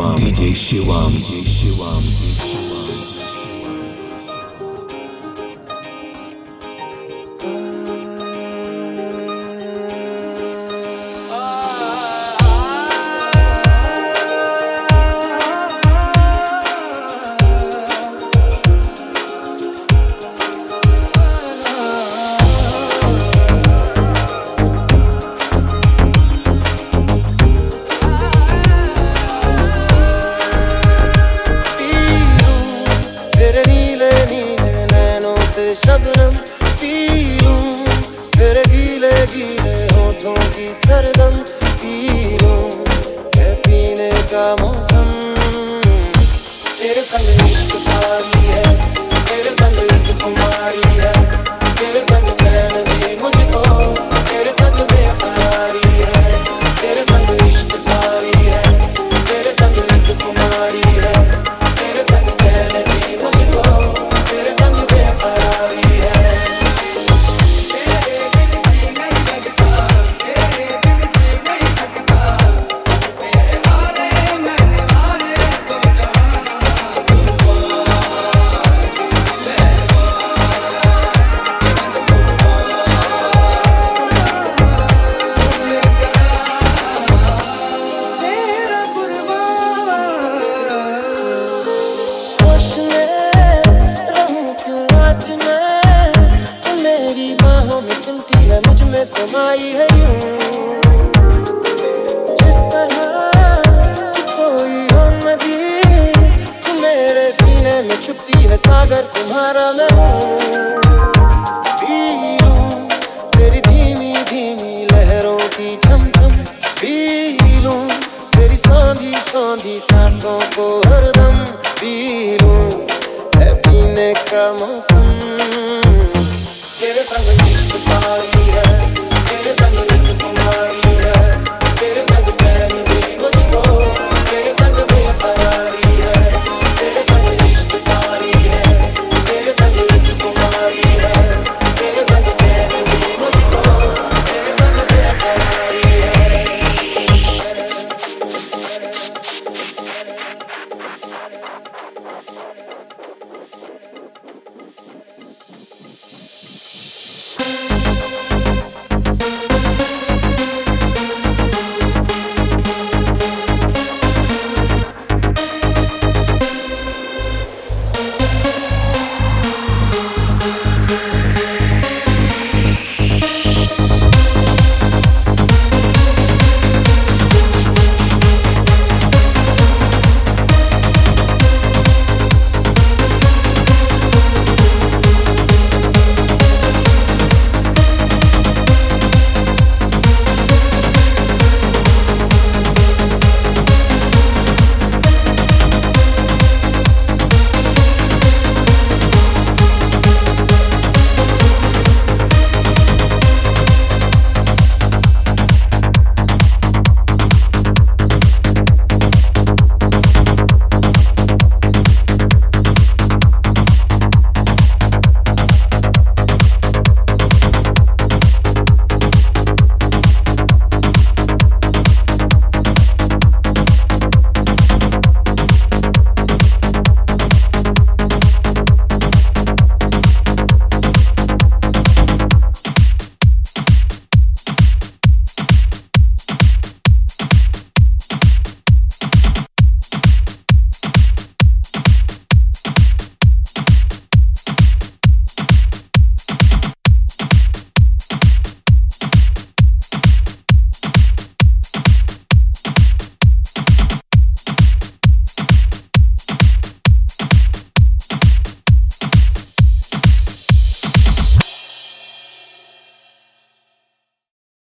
Shivam, DJ Shivam, DJ Shivam. शबनम पी लूं तेरे गीले गीले होठों की सरगम पी लूं है पीने का मौसम। तेरे संग इश्क पारी है, तेरे संग एक खुमारी है, तेरे संग चैन भी मुझको, तेरे संग बेकरारी है। तेरे संग इश्क पारी है, तेरे संग एक खुमारी है, तेरे संग चैन भी मुझको, तेरे संग बेकरारी। समाई है यूं जिस तरह कोई हो नदी, तू मेरे सीने में छुपती है सागर तुम्हारा मैं हूँ। पी लूं तेरी धीमी धीमी लहरों की झमझम, पी लूं तेरी सौंधी सौंधी सांसों को हरदम, पी लूं है पीने का मौसम।